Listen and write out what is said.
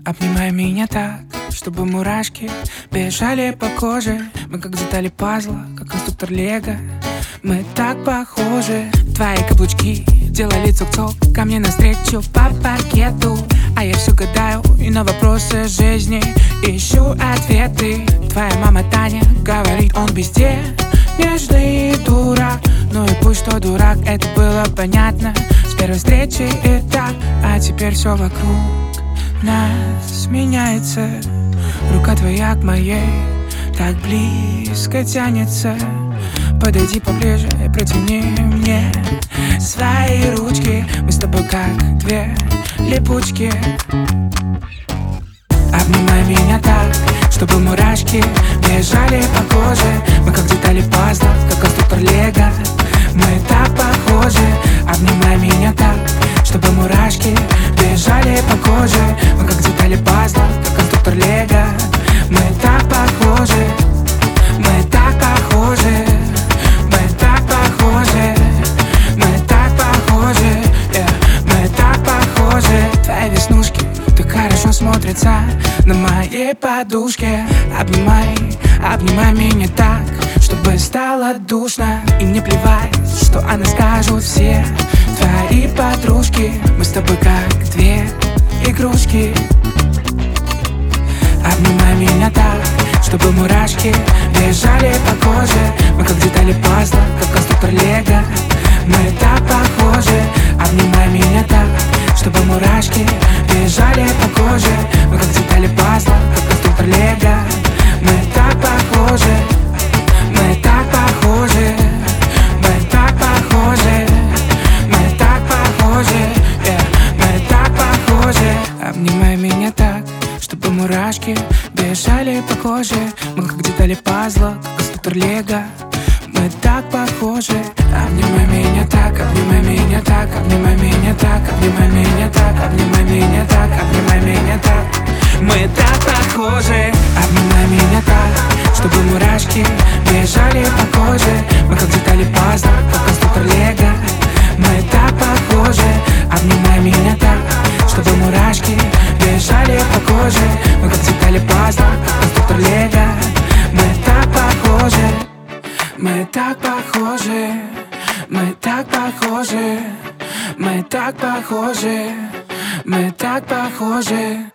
Обнимай меня так, чтобы мурашки бежали по коже. Мы как детали пазла, как конструктор лего. Мы так похожи. Твои каблучки делали цок-цок ко мне навстречу по паркету. А я все гадаю и на вопросы жизни ищу ответы. Твоя мама Таня говорит, он везде нежный дурак. Ну и пусть что дурак, это было понятно с первой встречи и так. А теперь все вокруг нас меняется. Рука твоя к моей так близко тянется. Подойди поближе и протяни мне свои ручки. Мы с тобой как две липучки. Обнимай меня так, чтобы мурашки бежали по коже. Мы как детали пазла, как конструктор лего. Мы так похожи. Обнимай меня так, чтобы мурашки бежали по коже. Мы как детали пазла, как конструктор лего. Мы так похожи. Мы так похожи. Мы так похожи. Мы так похожи. Мы так похожи. Твои веснушки так хорошо смотрятся на моей подушке. Обнимай меня так, чтобы стало душно. И мне плевать, что о нас скажут все твои подружки. Мы с тобой как две игрушки. Обнимай меня так, чтобы мурашки бежали по коже. Мы как детали пазла, как конструктор лего. Мы так похожи. Обнимай меня так, чтобы мурашки бежали по коже. Мы как детали пазла, как конструктор лего. Мы так похожи. Мы так похожи. Мы так похожи. Мы так похожи. Мы так похожи. Обнимай меня так, чтобы мурашки бежали по коже. Мы как детали пазла, как конструктор лего. Мы так похожи. Обнимай меня так, обнимай меня так, обнимай меня так, обнимай меня так, обнимай меня так, обнимай меня так. Мы так похожи. Обнимай меня так, чтобы мурашки бежали по коже. Мы как детали пазла, как конструктор лего. Мы так похожи. Обнимай меня так, чтобы мурашки бежали по коже. Мы как детали пазла, как конструктор лего. Мы так похожи. Мы так похожи. Мы так похожи. Мы так похожи. Мы так похожи.